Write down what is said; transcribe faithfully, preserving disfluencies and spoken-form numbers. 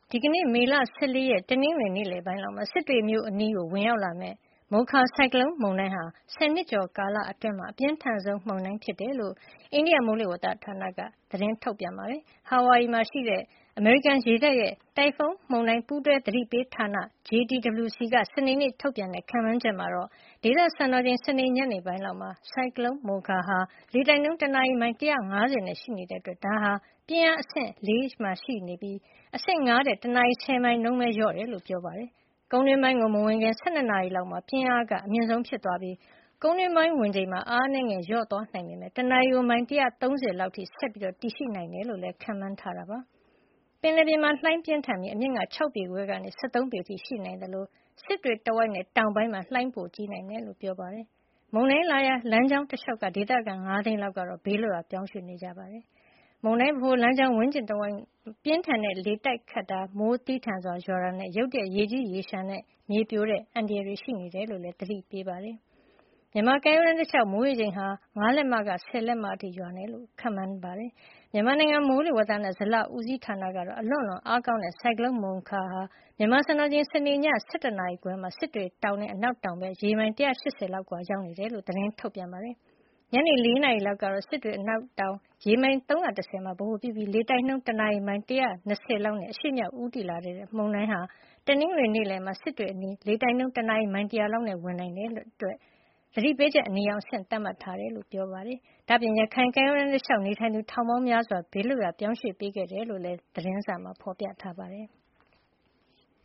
ဒီကနေ့ မေလ ၁၄ ရက် တနင်္ဂနွေနေ့လည်ပိုင်းလောက်မှာ စစ်တွေမြို့အနီးကို ဝင်ရောက်လာမယ့် မိုခါဆိုင်ကလုန်းမုန်တိုင်းဟာ ဆယ်နှစ်ကျော်ကာလအတွင်း အပြင်းထန်ဆုံး မုန်တိုင်းဖြစ်တယ်လို့ အိန္ဒိယမိုးလေဝသဌာနက သတင်းထုတ်ပြန်ပါတယ်။ ဟာဝိုင်အီမှာရှိတဲ့ အမေရိကန်ရေတပ်ရဲ့ တိုင်ဖုန်းမုန်တိုင်း ပူးတွဲသတိပေးဌာန ဂျေ တီ ဒဘလျူ စီ က စနေနေ့ထုတ်ပြန်တဲ့ ခန့်မှန်းချက်မှာတော့ ဒေသစံတော်ချိန် စနေညနေပိုင်းလောက်မှာ ဆိုင်ကလုန်း မိုခါဟာ လေတိုက်နှုန်း တနာရီ မိုင် ၁၅၀ နဲ့ ရှိနေတဲ့အတွက် ဒါဟာ ပြင်းအားအဆင့် ၄ မှာရှိနေပြီး အဆင့် ၅ ထက် တနာရီ ၁၀ မိုင်နှုန်းပဲ လျော့တယ်လို့ ပြောပါတယ်။ ကုန်းတွင်းပိုင်းကို မဝင်ခင် ၁၂ နာရီလောက်မှာ ပြင်းအားအမြင့်ဆုံးဖြစ်သွားပြီး ကုန်းတွင်းပိုင်းဝင်ချိန်မှာ အားအနည်းငယ်လျော့သွားနိုင်ပေမယ့် တနာရီကို မိုင် ၁၃၀ လောက်အထိ ဆက်ပြီးတည်ရှိနိုင်တယ်လို့လည်း ခန့်မှန်းထားတာပါ။ ပင်လယ်ပြင်မှာ လှိုင်းပြင်းထန်ပြီး အမြင့်က ၆ ပေခွဲကနေ ၁၃ ပေအထိ ရှိနိုင်သလို စစ်တွေတဝိုက်နဲ့ တောင်ပိုင်းမှာ လှိုင်းပိုကြီးနိုင်တယ်လို့ ပြောပါတယ်။ မုန်တိုင်းလာရာ လမ်းကြောင်းတလျှောက်က ဒေသခံ ၅ သိန်းလောက်ကတော့ ဘေးလွတ်ရာ ပြောင်းရွှေ့နေကြပါတယ်။ မုန်တိုင်းဗဟိုလမ်းကြောင်း ဝန်းကျင်တဝိုက် ပြင်းထန်တဲ့ လေတိုက်ခတ်တာ၊ မိုးသည်းထန်စွာရွာတာနဲ့ ရုတ်တရက် ရေကြီးရေလျှံနဲ့ မြေပြိုတဲ့အန္တရာယ်တွေ ရှိနေတယ်လို့လည်း သတိပေးထားပါတယ်။ မြန်မာကမ်းရိုးတန်းတလျှောက် မိုးရေချိန်ဟာ ၅ လက်မကနေ ၁၀ လက်မအထိ ရွာနိုင်တယ်လို့ ခန့်မှန်းထားပါတယ်။ မြန်မာနိုင်ငံ မိုးလေဝသနဲ့ ဇလဦးစီးဌာနကတော့ အလွန့်အလွန်အားကောင်းတဲ့ ဆိုင်ကလုန်း မိုခါဟာ မြန်မာစံတော်ချိန် စနေည ၁၁ နာရီခွဲမှာ စစ်တွေတောင်နဲ့ အနောက်တောင်ဘက် ရေမိုင် ၁၈၀ လောက်အကွာမှာ ရောက်နေတယ်လို့ သတင်းထုတ်ပြန်ပါတယ်။ ညနေ ၄ နာရီလောက်ကတော့ စစ်တွေအနောက်တောင် ရေမိုင် ၃၁၀ မှာ ဗဟိုပြုပြီး လေတိုက်နှုန်း တနာရီ မိုင် ၁၂၀ လောက်နဲ့ အရှေ့မြောက်ဦးတည်လာတဲ့ မုန်တိုင်းဟာ တနင်္ဂနွေနေ့လည်မှာ စစ်တွေအနီး လေတိုက်နှုန်း တနာရီ မိုင် ၁၀၀ လောက်နဲ့ ဝင်နိုင်တဲ့အတွက် သတိပေးချက် အနီရောင်အဆင့် သတ်မှတ်ထားတယ်လို့ ပြောပါတယ်။ ဒါ့အပြင် ရခိုင်ကမ်းရိုးတန်းတလျှောက် နေထိုင်သူ ထောင်ပေါင်းများစွာ ဘေးလွတ်ရာ ပြောင်းရွှေ့ပေးခဲ့တယ်လို့လည်း သတင်းစာမှာ ဖော်ပြထားပါတယ်။